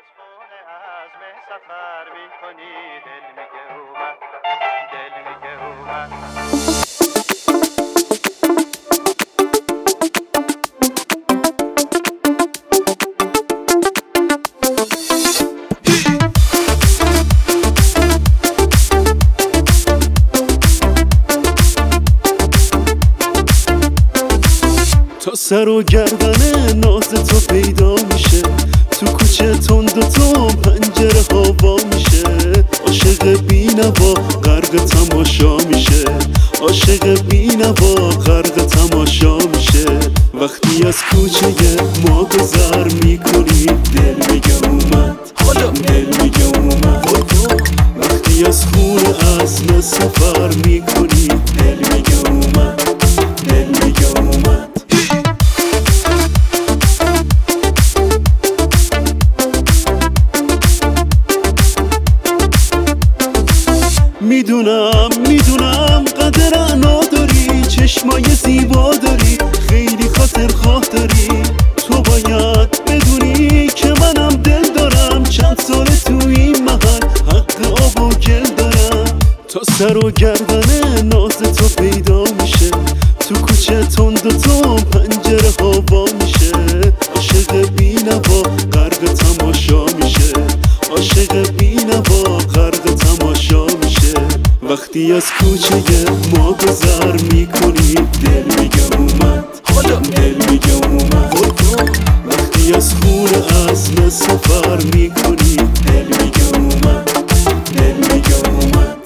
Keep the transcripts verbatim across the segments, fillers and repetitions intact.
از خونه عزم سفر میکنی، دل میگه اومد، دل میگه اومد. تا سر و گردن ناز تو پیدا میشه، تو کوچه تند و تو پنجره هوا میشه. عاشق بی‌نوا غرق تماشا میشه، عاشق بی‌نوا غرق تماشا میشه. وقتی از کوچه ما گذر میکنی، دل میگه اومد، دل میگه اومد. وقتی از خونه عزم سفر میکنی، دل میگه اومد، دل میگه اومد. میدونم میدونم قدر نداری، چشمای زیبا داری، خیلی خاطر خواه داری. تو باید بدونی که منم دل دارم، چند سال تو این محل حق آب و گل دارم. تا سر و گردن ناز تو پیدا میشه، تو کوچه تند و تو پنجره هوا میشه. عاشق بی‌نوا غرق تماشا میشه، عاشق بی‌نوا غرق تماشا میشه. وقتی از کوچه ما گذر میکنی، دل میگه اومد، دل میگه اومد. وقتی از خونه عزم سفر میکنی، دل میگه اومد، دل میگه اومد.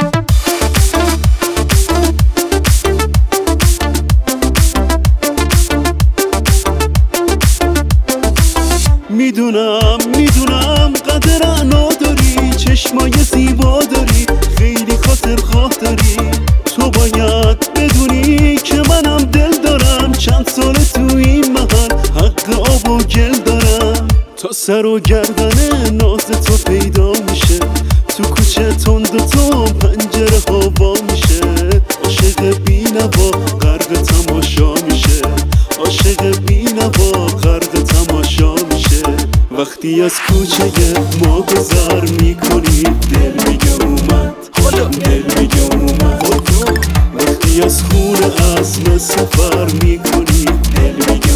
میدونم میدونم قدر نداری، چشمای زیبا داری، خیلی خاطر خواه داری. تو باید بدونی که منم دل دارم، چند سال تو این محل حق آب و گل دارم. تا سر و گردن ناز تو پیدا میشه، تو کوچه تند و تو پنجره هوا میشه. عاشق بی‌نوا غرق تماشا میشه، عاشق بی‌نوا غرق تماشا میشه. وقتی از کوچه ما گذر میکنی، دل میگه اومد، دل میگه اومد. وقتی از خونه عزم سفر میکنی، دل میگه